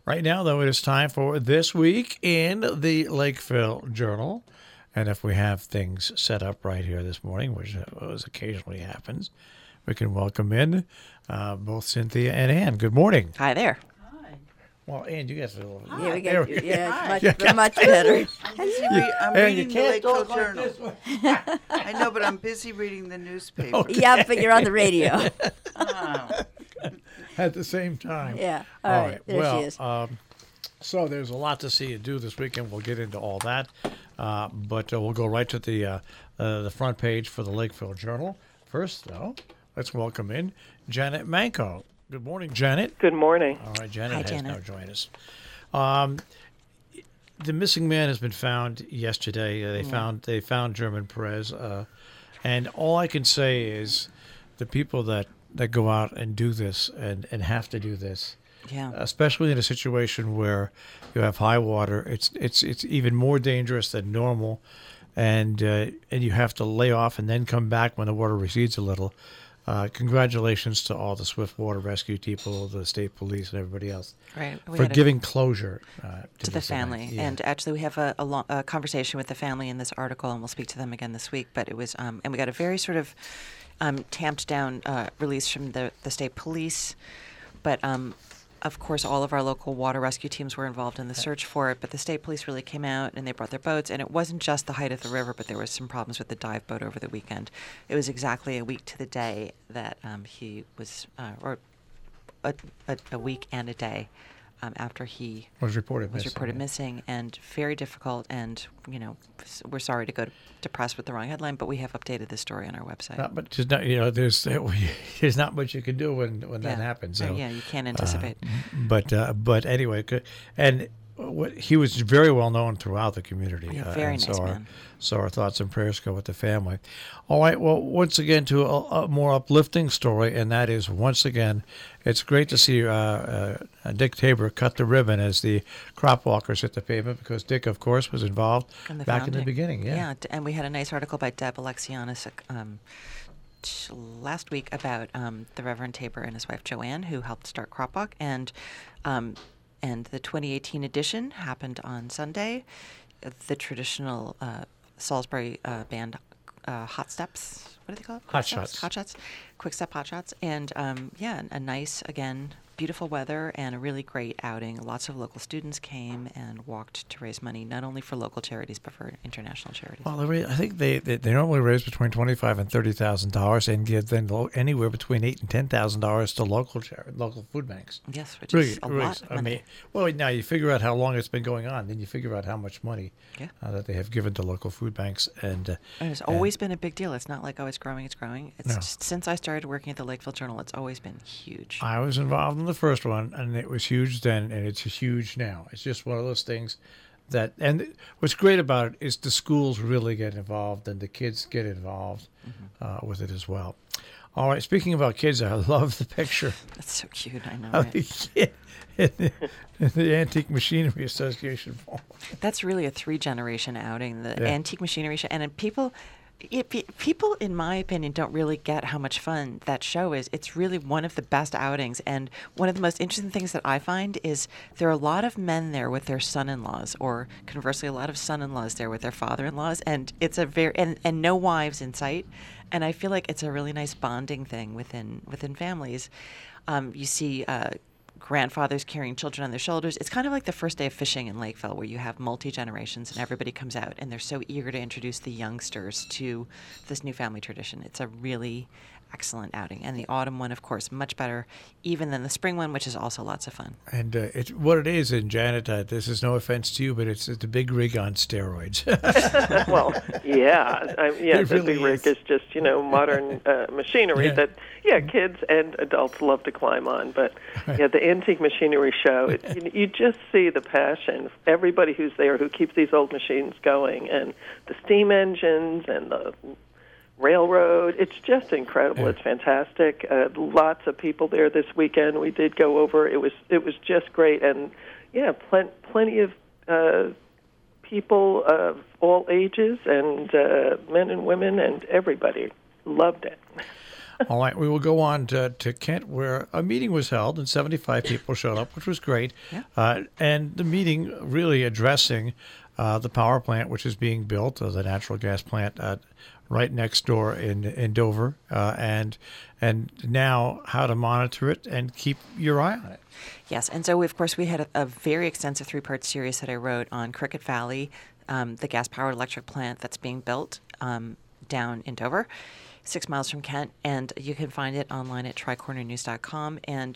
Right now, though, it is time for This Week in the Lakeville Journal. And if we have things set up right here this morning, which occasionally happens, we can welcome in both Cynthia and Ann. Good morning. Hi there. Well, Ann, you guys are a little... Yeah, we There got we much better. I'm Ann, reading you the can't Lakeville talk like Journal. this one. I know, but I'm busy reading the newspaper. Okay. Yeah, but you're on the radio. Oh. At the same time. Yeah. All right. There well, she is. So there's a lot to see and do this weekend. We'll get into all that, but we'll go right to the front page for the Lakeville Journal. First, though, let's welcome in Janet Manco. Good morning, Janet. Good morning. All right, Janet Hi, has Janet. now joined us. The missing man has been found yesterday. They found German Perez, and all I can say is the people that go out and do this and have to do this. Yeah. Especially in a situation where you have high water, it's even more dangerous than normal, and you have to lay off and then come back when the water recedes a little. Congratulations to all the Swift Water Rescue people, the state police, and everybody else Right. for giving closure to the this event. family. Yeah. And actually, we have a conversation with the family in this article, and we'll speak to them again this week. But it was, and we got a very sort of tamped down release from the state police. But of course, all of our local water rescue teams were involved in the search for it. But the state police really came out and they brought their boats. And it wasn't just the height of the river, but there was some problems with the dive boat over the weekend. It was exactly a week to the day that he was, or a week and a day after he was reported missing, and very difficult. And we're sorry to go to press with the wrong headline, but we have updated this story on our website. But just not, there's not much you can do when that happens. So, yeah, you can't anticipate. But anyway, and he was very well known throughout the community. Yeah, very nice man. So our thoughts and prayers go with the family. All right. Well, once again, to a more uplifting story, and that is, once again, it's great to see Dick Tabor cut the ribbon as the crop walkers hit the pavement, because Dick, of course, was involved back in the beginning. Yeah, and we had a nice article by Deb Alexianis last week about the Reverend Tabor and his wife Joanne, who helped start Crop Walk, and the 2018 edition happened on Sunday. The traditional Salisbury band Hot Steps. What do they call it? Hot Shots. Hot Shots. Quick Step Hot Shots. And a nice, again, beautiful weather and a really great outing. Lots of local students came and walked to raise money, not only for local charities, but for international charities. Well, I think they normally raise between $25,000 and $30,000 and give then anywhere between $8,000 and $10,000 to local food banks. Yes, which is a lot of money. I mean, well, now you figure out how long it's been going on, then you figure out how much money that they have given to local food banks. And it's always been a big deal. It's not like, it's growing. It's just, since I started working at the Lakeville Journal, it's always been huge. I was involved in the first one, and it was huge then, and it's huge now. It's just one of those things and what's great about it is the schools really get involved and the kids get involved with it as well. All right, speaking about kids, I love the picture. That's so cute, I know. Of the kid in the Antique Machinery Association. That's really a 3-generation outing, the Antique Machinery Show. And people, in my opinion, don't really get how much fun that show is. It's really one of the best outings. And one of the most interesting things that I find is there are a lot of men there with their son-in-laws, or conversely, a lot of son-in-laws there with their father-in-laws. And it's and no wives in sight. And I feel like it's a really nice bonding thing within families. You see grandfathers carrying children on their shoulders. It's kind of like the first day of fishing in Lakeville, where you have multi-generations and everybody comes out and they're so eager to introduce the youngsters to this new family tradition. It's a really excellent outing. And the autumn one, of course, much better even than the spring one, which is also lots of fun. And it's what it is, and Janet, this is no offense to you, but it's a big rig on steroids. Well, the really big rig is just, modern machinery that, kids and adults love to climb on. But, the Antique Machinery Show, you just see the passion. Everybody who's there who keeps these old machines going, and the steam engines and the railroad. It's just incredible. It's fantastic. Lots of people there this weekend. We did go over. It was just great, and plenty of people of all ages and men and women and everybody loved it. All right, we will go on to Kent, where a meeting was held and 75 people showed up, which was great. Yeah. And the meeting really addressing the power plant, which is being built, the natural gas plant right next door in Dover, and now how to monitor it and keep your eye on it. Yes, and so of course we had a very extensive 3-part series that I wrote on Cricket Valley, the gas-powered electric plant that's being built down in Dover, 6 miles from Kent, and you can find it online at tricornernews.com. And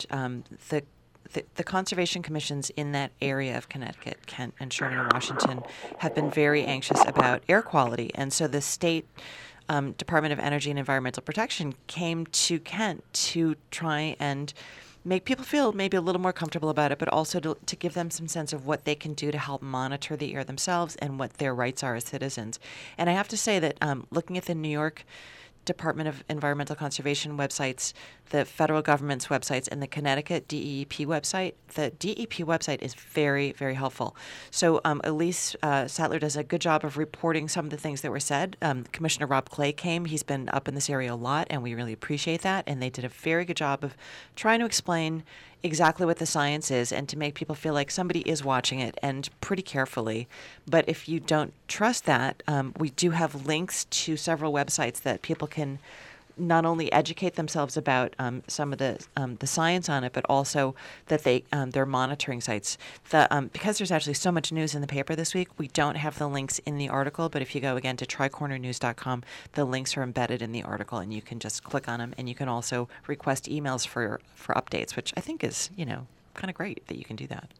the conservation commissions in that area of Connecticut, Kent, and Sherman and Washington have been very anxious about air quality, and so the state Department of Energy and Environmental Protection came to Kent to try and make people feel maybe a little more comfortable about it, but also to give them some sense of what they can do to help monitor the air themselves and what their rights are as citizens. And I have to say that looking at the New York Department of Environmental Conservation websites, the federal government's websites, and the Connecticut DEEP website, the DEP website is very, very helpful. So Elise Sattler does a good job of reporting some of the things that were said. Commissioner Rob Clay came. He's been up in this area a lot, and we really appreciate that. And they did a very good job of trying to explain exactly what the science is and to make people feel like somebody is watching it, and pretty carefully. But if you don't trust that, we do have links to several websites that people can not only educate themselves about some of the science on it, but also that they're monitoring sites. Because there's actually so much news in the paper this week, we don't have the links in the article, but if you go again to tricornernews.com, the links are embedded in the article, and you can just click on them, and you can also request emails for updates, which I think is, kind of great that you can do that.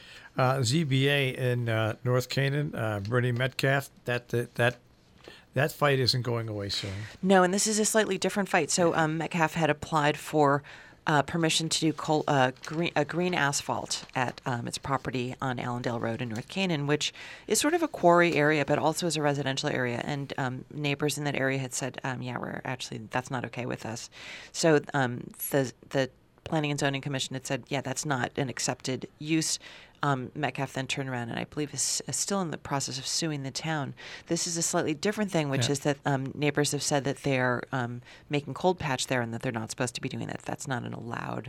ZBA in North Canaan, Bernie Metcalf, that fight isn't going away soon. No, and this is a slightly different fight. So Metcalf had applied for permission to do green asphalt at its property on Allendale Road in North Canaan, which is sort of a quarry area, but also is a residential area. And neighbors in that area had said, that's not okay with us. So the Planning and Zoning Commission had said, that's not an accepted use. Metcalf then turned around and I believe is still in the process of suing the town. This is a slightly different thing, which is that neighbors have said that they're making cold patch there and that they're not supposed to be doing that. That's not an allowed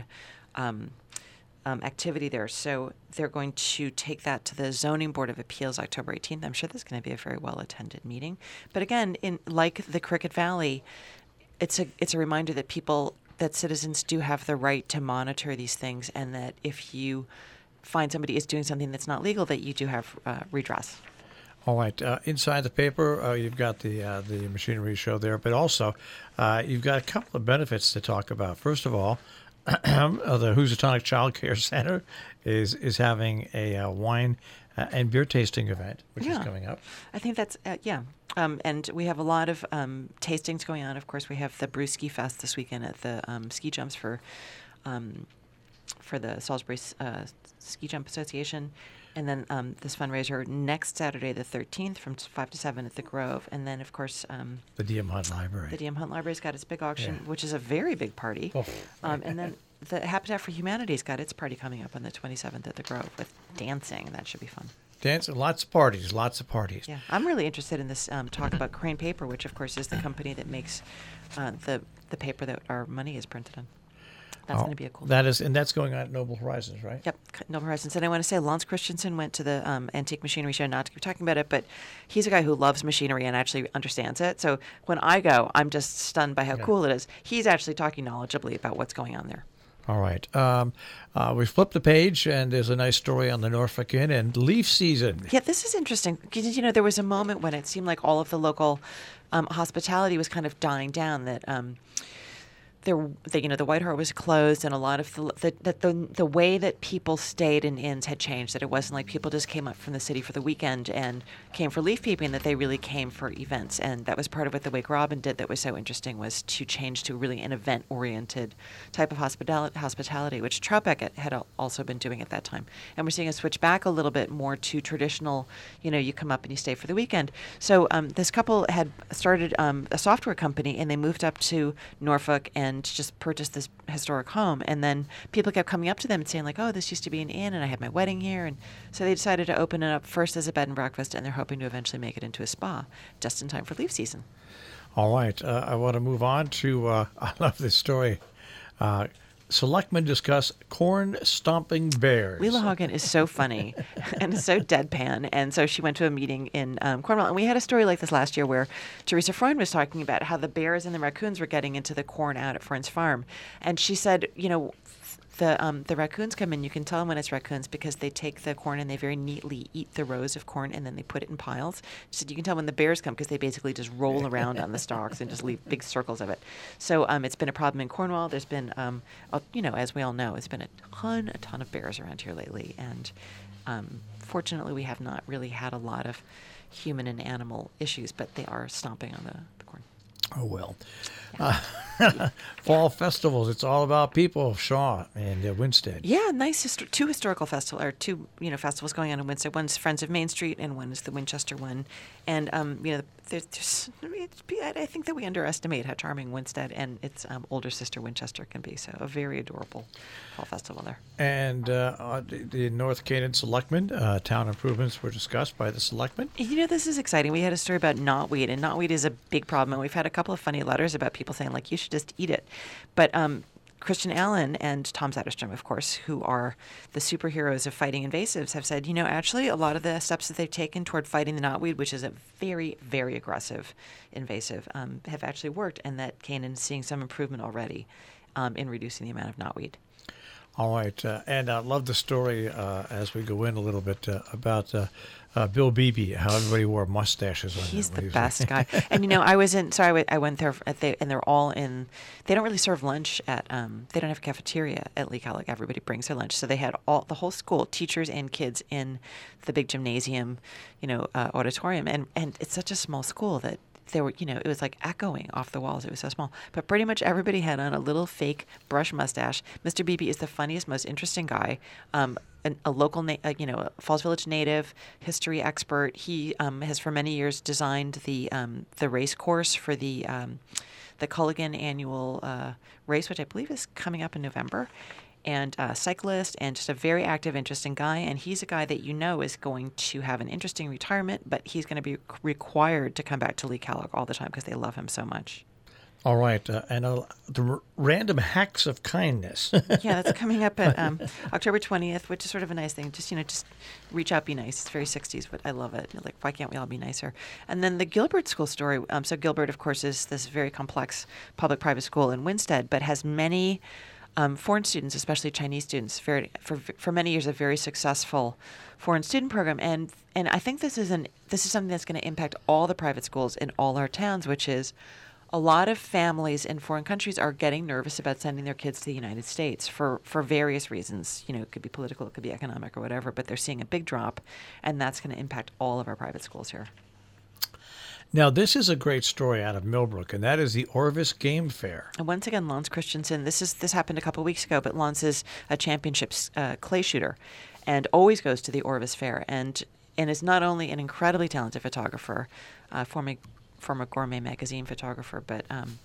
activity there. So they're going to take that to the Zoning Board of Appeals October 18th. I'm sure this is going to be a very well-attended meeting. But again, like the Cricket Valley, it's a reminder that citizens do have the right to monitor these things, and that if you find somebody is doing something that's not legal, that you do have redress. All right. Inside the paper, you've got the machinery show there, but also you've got a couple of benefits to talk about. First of all, the Housatonic Child Care Center is having a wine and beer tasting event, which is coming up. I think that's, and we have a lot of tastings going on. Of course, we have the Brewski Fest this weekend at the ski jumps for the Salisbury Ski Jump Association. And then this fundraiser next Saturday, the 13th, from 5 to 7 at the Grove. And then, of course, the D.M. Hunt Library. The D.M. Hunt Library's got its big auction, which is a very big party. Oh. And then the Habitat for Humanity's got its party coming up on the 27th at the Grove with dancing. That should be fun. Dancing, lots of parties. Yeah, I'm really interested in this talk about Crane Paper, which, of course, is the company that makes the paper that our money is printed on. That's going to be a cool. That is, and that's going on at Noble Horizons, right? Yep, Noble Horizons. And I want to say, Lance Christensen went to the Antique Machinery Show. Not to keep talking about it, but he's a guy who loves machinery and actually understands it. So when I go, I'm just stunned by how cool it is. He's actually talking knowledgeably about what's going on there. All right. We flipped the page, and there's a nice story on the Norfolk Inn and leaf season. Yeah, this is interesting. Because, there was a moment when it seemed like all of the local hospitality was kind of dying down. That the White Hart was closed, and a lot of the way that people stayed in inns had changed. That it wasn't like people just came up from the city for the weekend and came for leaf peeping. That they really came for events, and that was part of what the Wake Robin did. That was so interesting, was to change to really an event-oriented type of hospitality, which Troutbeck had also been doing at that time. And we're seeing a switch back a little bit more to traditional. You come up and you stay for the weekend. So this couple had started a software company, and they moved up to Norfolk and just purchased this historic home. And then people kept coming up to them and saying, like, oh, this used to be an inn, and I had my wedding here. And so they decided to open it up first as a bed and breakfast, and they're hoping to eventually make it into a spa just in time for leaf season. All right. I want to move on to, I love this story. Selectmen discuss corn stomping bears. Leela Hagen is so funny and so deadpan. And so she went to a meeting in Cornwall. And we had a story like this last year where Teresa Freund was talking about how the bears and the raccoons were getting into the corn out at Freund's farm. And she said, the raccoons come in. You can tell when it's raccoons because they take the corn and they very neatly eat the rows of corn and then they put it in piles. She said you can tell when the bears come because they basically just roll around on the stalks and just leave big circles of it. So it's been a problem in Cornwall. There's been, as we all know, it's been a ton of bears around here lately. And fortunately, we have not really had a lot of human and animal issues, but they are stomping on the corn. Oh, well. Fall festivals. It's all about people, Shaw and Winstead. Yeah, nice. Two historical festivals, or two festivals going on in Winstead. One's Friends of Main Street, and one is the Winchester one. And I think that we underestimate how charming Winstead and its older sister Winchester can be. So a very adorable fall festival there. And the North Canaan Selectmen, town improvements were discussed by the Selectmen. This is exciting. We had a story about knotweed, and knotweed is a big problem. And we've had a couple of funny letters about people saying, like, you should just eat it. But Christian Allen and Tom Zetterstrom, of course, who are the superheroes of fighting invasives, have said, actually, a lot of the steps that they've taken toward fighting the knotweed, which is a very, very aggressive invasive, have actually worked, and that Canaan is seeing some improvement already in reducing the amount of knotweed. All right. And I love the story as we go in a little bit about Bill Beebe, how everybody wore mustaches. He's the best guy. And, I went there, and they're all in, they don't really serve lunch at, they don't have a cafeteria at Lee Kellogg. Everybody brings their lunch. So they had the whole school, teachers and kids, in the big gymnasium, auditorium. And it's such a small school that there were, it was like echoing off the walls. It was so small. But pretty much everybody had on a little fake brush mustache. Mr. Beebe is the funniest, most interesting guy. A local, a Falls Village native, history expert. He has for many years designed the race course for the Culligan annual race, which I believe is coming up in November. And a cyclist, and just a very active, interesting guy. And he's a guy that is going to have an interesting retirement, but he's going to be required to come back to Lee Kellogg all the time because they love him so much. All right. And the random hacks of kindness. Yeah, that's coming up at October 20th, which is sort of a nice thing. Just reach out, be nice. It's very 60s, but I love it. Like, why can't we all be nicer? And then the Gilbert School story. So Gilbert, of course, is this very complex public-private school in Winstead, but has many foreign students, especially Chinese students, for many years a very successful foreign student program, and I think this is something that's going to impact all the private schools in all our towns, which is a lot of families in foreign countries are getting nervous about sending their kids to the United States for various reasons. It could be political, it could be economic, or whatever, but they're seeing a big drop, and that's going to impact all of our private schools here. Now, this is a great story out of Millbrook, and that is the Orvis Game Fair. And once again, Lance Christensen, this happened a couple of weeks ago, but Lance is a championship clay shooter and always goes to the Orvis Fair and is not only an incredibly talented photographer, former Gourmet magazine photographer, but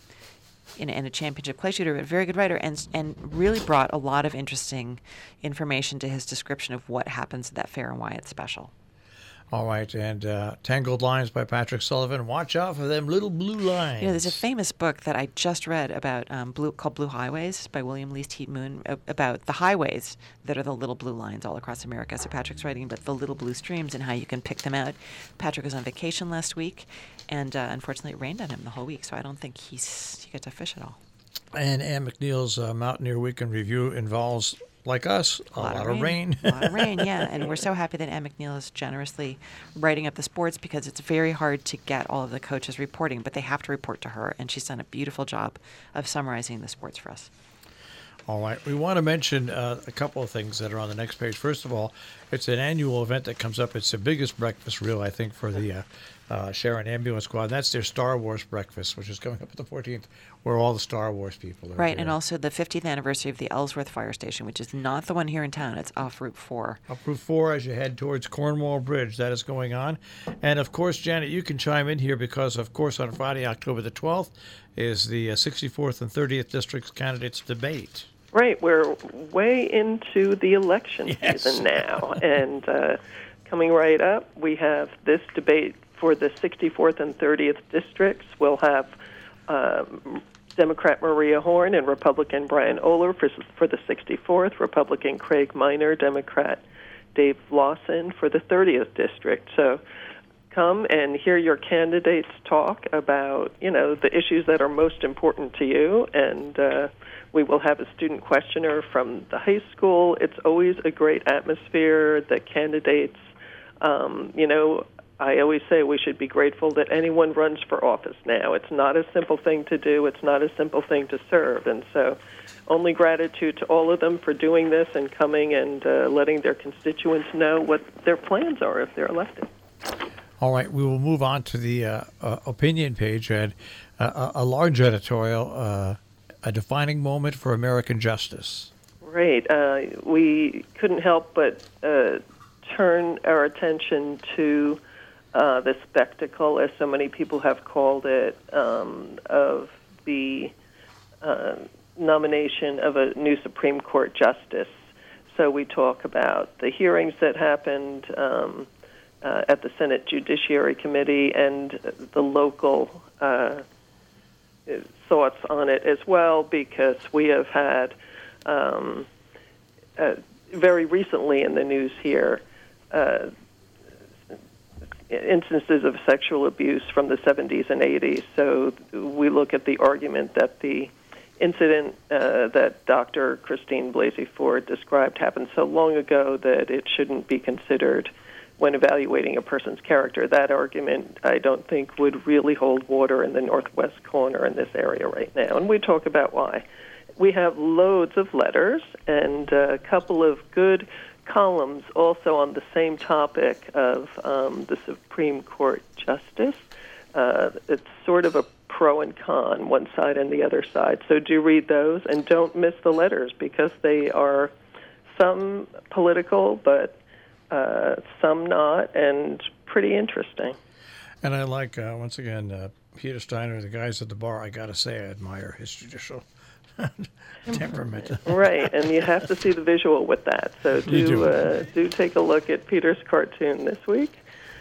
and a championship clay shooter, a very good writer, and really brought a lot of interesting information to his description of what happens at that fair and why it's special. All right, and Tangled Lines by Patrick Sullivan. Watch out for them little blue lines. There's a famous book that I just read about called Blue Highways by William Least Heat Moon, about the highways that are the little blue lines all across America. So Patrick's writing about the little blue streams and how you can pick them out. Patrick was on vacation last week, and unfortunately it rained on him the whole week, so I don't think he got to fish at all. And Ann McNeil's Mountaineer Weekend Review involves, like us, a lot of rain. A lot of rain, yeah. And we're so happy that Ann McNeil is generously writing up the sports because it's very hard to get all of the coaches reporting, but they have to report to her, and she's done a beautiful job of summarizing the sports for us. All right. We want to mention a couple of things that are on the next page. First of all, it's an annual event that comes up. It's the biggest breakfast reel, I think, for the Sharon Ambulance Squad. And that's their Star Wars breakfast, which is coming up at the 14th, where all the Star Wars people are. Right, there. And also the 50th anniversary of the Ellsworth Fire Station, which is not the one here in town. It's off Route 4. Up Route 4 as you head towards Cornwall Bridge. That is going on. And, of course, Janet, you can chime in here because, of course, on Friday, October the 12th, is the 64th and 30th Districts Candidates Debate. Right, we're way into the election season now, and coming right up, we have this debate for the 64th and 30th districts. We'll have Democrat Maria Horn and Republican Brian Oler for the 64th, Republican Craig Minor, Democrat Dave Lawson for the 30th district. So come and hear your candidates talk about, the issues that are most important to you, and we will have a student questioner from the high school. It's always a great atmosphere. The candidates, I always say we should be grateful that anyone runs for office now. It's not a simple thing to do. It's not a simple thing to serve. And so only gratitude to all of them for doing this and coming and letting their constituents know what their plans are if they're elected. All right, we will move on to the opinion page and a large editorial, a defining moment for American justice. Great. We couldn't help but turn our attention to the spectacle, as so many people have called it, of the nomination of a new Supreme Court justice. So we talk about the hearings that happened at the Senate Judiciary Committee and the local thoughts on it as well, because we have had very recently in the news here instances of sexual abuse from the 70s and 80s. So we look at the argument that the incident that Dr. Christine Blasey Ford described happened so long ago that it shouldn't be considered when evaluating a person's character. That argument, I don't think, would really hold water in the northwest corner in this area right now. And we talk about why. We have loads of letters and a couple of good columns also on the same topic of the Supreme Court justice. It's sort of a pro and con, one side and the other side. So do read those and don't miss the letters, because they are some political but some not, and pretty interesting. And I like, once again, Peter Steiner, the guys at the bar. I got to say, I admire his judicial temperament. Right, and you have to see the visual with that. So do take a look at Peter's cartoon this week.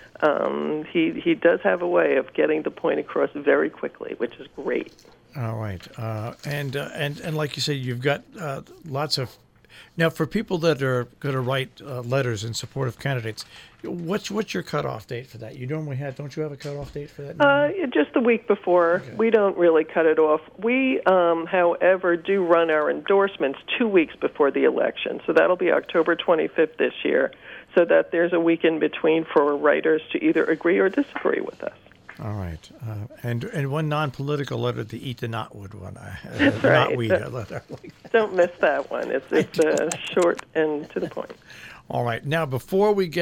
He does have a way of getting the point across very quickly, which is great. All right, and like you said, you've got lots of. Now, for people that are going to write letters in support of candidates, what's your cutoff date for that? You normally don't you have a cutoff date for that? Just the week before. Okay. We don't really cut it off. We, however, do run our endorsements 2 weeks before the election. So that'll be October 25th this year, so that there's a week in between for writers to either agree or disagree with us. All right. And one non-political letter, the Eat the Knotwood one. That's right. Knotweed letter. Don't miss that one. It's short and to the point. All right. Now, before we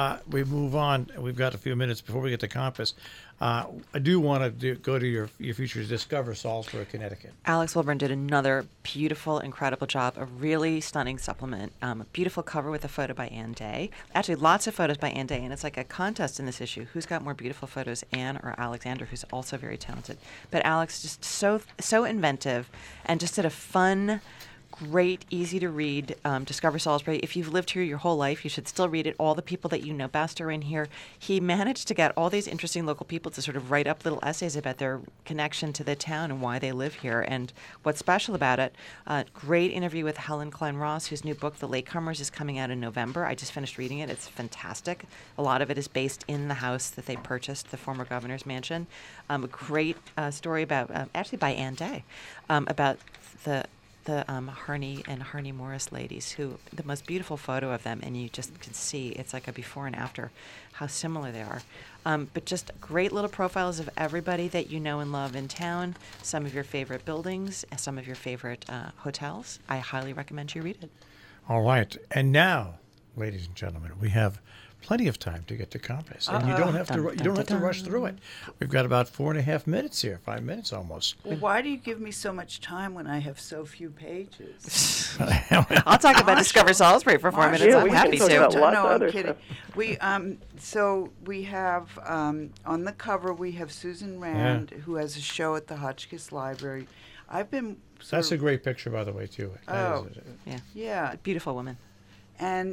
move on, we've got a few minutes before we get to Compass. I do want to go to your future Discover Salisbury, Connecticut. Alex Wilburn did another beautiful, incredible job, a really stunning supplement, a beautiful cover with a photo by Ann Day. Actually, lots of photos by Ann Day, and it's like a contest in this issue. Who's got more beautiful photos, Ann or Alexander, who's also very talented. But Alex just so inventive and just did a fun, great, easy to read Discover Salisbury. If you've lived here your whole life, you should still read it. All the people that you know best are in here. He managed to get all these interesting local people to sort of write up little essays about their connection to the town and why they live here and what's special about it. Great interview with Helen Klein Ross, whose new book, The Latecomers, is coming out in November. I just finished reading it. It's fantastic. A lot of it is based in the house that they purchased, the former governor's mansion. A great story about, actually by Ann Day, about the Harney and Harney Morris ladies, who the most beautiful photo of them, and you just can see it's like a before and after how similar they are. But just great little profiles of everybody that you know and love in town, some of your favorite buildings, some of your favorite hotels. I highly recommend you read it. All right. And now, ladies and gentlemen, we have plenty of time to get to Compass, and you don't have to rush through it. We've got about 4.5 minutes here, 5 minutes almost. Well, why do you give me so much time when I have so few pages? I'll talk about Discover Salisbury for 4 minutes. Yeah, I'm we happy can talk to. about lots No, of I'm other kidding. stuff. We have on the cover we have Susan Rand, who has a show at the Hotchkiss Library. I've been. That's a great picture, by the way, too. Yeah. Beautiful woman. And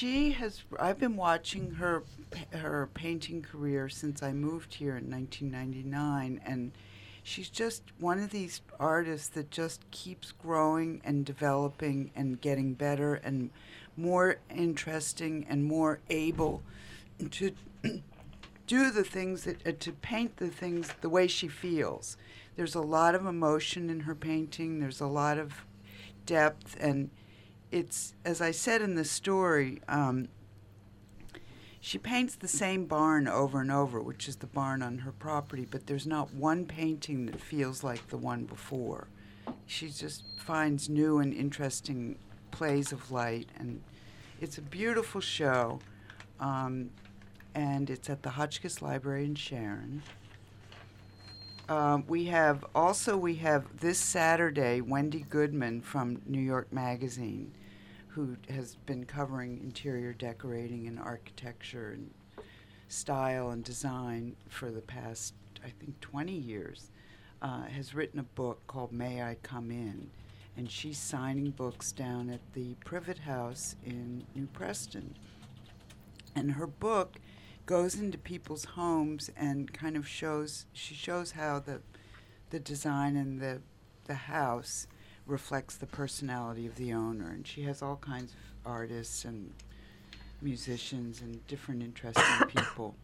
I've been watching her painting career since I moved here in 1999, and she's just one of these artists that just keeps growing and developing and getting better and more interesting and more able to do the things that to paint the things the way she feels. There's a lot of emotion in her painting. There's a lot of depth, and it's, as I said in the story, she paints the same barn over and over, which is the barn on her property, but there's not one painting that feels like the one before. She just finds new and interesting plays of light, and it's a beautiful show, and it's at the Hotchkiss Library in Sharon. We have this Saturday Wendy Goodman from New York Magazine, who has been covering interior decorating and architecture and style and design for the past, I think, 20 years, has written a book called May I Come In? And she's signing books down at the Privet House in New Preston. And her book goes into people's homes and kind of shows how the design and the house reflects the personality of the owner. And she has all kinds of artists and musicians and different interesting people.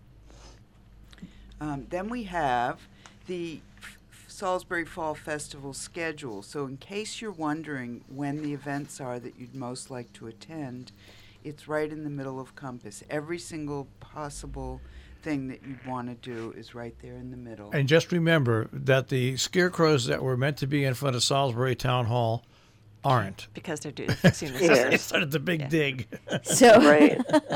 Then we have the Salisbury Fall Festival schedule. So in case you're wondering when the events are that you'd most like to attend, it's right in the middle of Compass. Every single possible thing that you'd want to do is right there in the middle. And just remember that the scarecrows that were meant to be in front of Salisbury Town Hall aren't. Because they're fixing the Yeah. sisters. They started the big dig. So Right.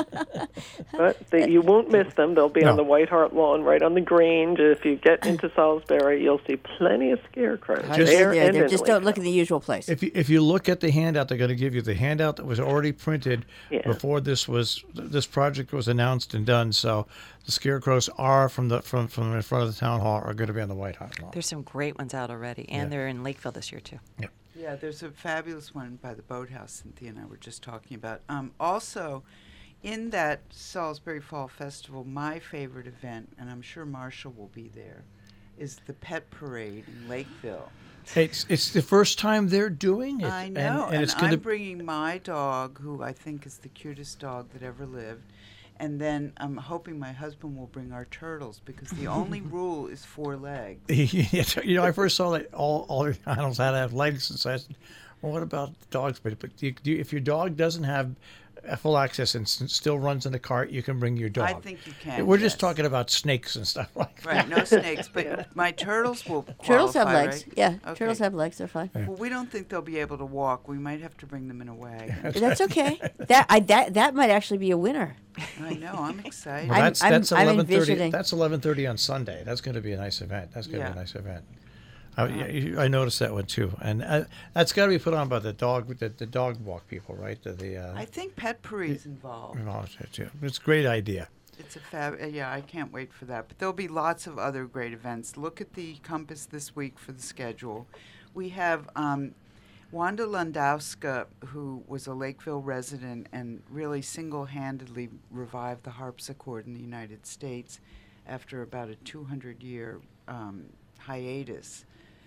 But you won't miss them. They'll be No. on the White Hart Lawn, right on the Grange. If you get into Salisbury, you'll see plenty of scarecrows Just- there they're and there. in Just don't Lakeville. look in the usual place. If you look at the handout, they're going to give you the handout that was already printed Yeah. before this project was announced and done. So the scarecrows are from in front of the town hall are going to be on the White Hart Lawn. There's some great ones out already, and Yeah. they're in Lakeville this year too. Yeah, there's a fabulous one by the boathouse Cynthia and I were just talking about. Also, in that Salisbury Fall Festival, my favorite event, and I'm sure Marshall will be there, is the Pet Parade in Lakeville. It's the first time they're doing it. I know, and it's I'm going to bringing my dog, who I think is the cutest dog that ever lived. And then I'm hoping my husband will bring our turtles, because the only rule is 4 legs. I first saw that all animals had to have legs, and so I said, well, what about dogs? But if your dog doesn't have full access and still runs in a cart, you can bring your dog. I think you can. We're just yes. talking about snakes and stuff like that. Right, no snakes, but my turtles will qualify, Turtles have legs. right? Yeah, Okay. turtles have legs. They're fine. Well, we don't think they'll be able to walk. We might have to bring them in a wagon. That's okay. That might actually be a winner. I know. I'm excited. Well, I'm- that's I'm 11:30. envisioning- That's 11:30 on Sunday. That's going to be a nice event. That's going to be Yeah. a nice event. I noticed that one too, and that's got to be put on by the dog walk people, right? I think Pet Parade's involved. It's a great idea. It's a yeah, I can't wait for that. But there'll be lots of other great events. Look at the Compass this week for the schedule. We have Wanda Landowska, who was a Lakeville resident and really single-handedly revived the harpsichord in the United States after about a 200-year hiatus.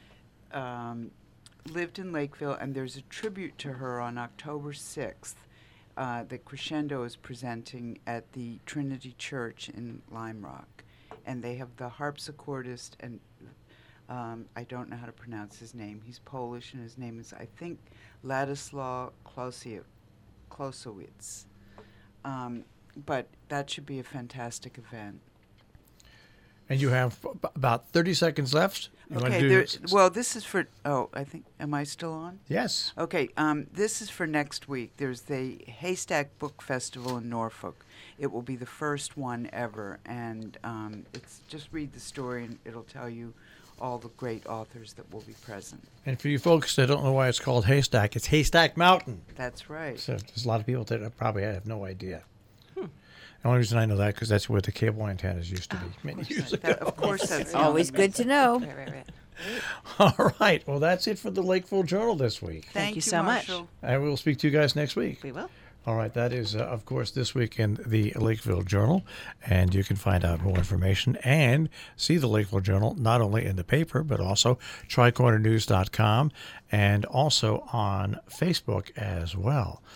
Lived in Lakeville, and there's a tribute to her on October 6th that Crescendo is presenting at the Trinity Church in Lime Rock. And they have the harpsichordist, and I don't know how to pronounce his name. He's Polish, and his name is, I think, Ladislaw Klosowicz. But that should be a fantastic event. And you have about 30 seconds left. You wanna do well, this is for, I think, am I still on? Yes. Okay, this is for next week. There's the Haystack Book Festival in Norfolk. It will be the first one ever, and it's just read the story, and it'll tell you all the great authors that will be present. And for you folks that don't know why it's called Haystack, it's Haystack Mountain. That's right. So there's a lot of people that probably have no idea. The only reason I know that because that's where the cable antennas used to be many years ago. Of course, that's Always good to know. Right. All right. Well, that's it for the Lakeville Journal this week. Thank you so much. Marshall. And we'll speak to you guys next week. We will. All right, that is, of course, this week in the Lakeville Journal, and you can find out more information and see the Lakeville Journal not only in the paper, but also tricornernews.com and also on Facebook as well.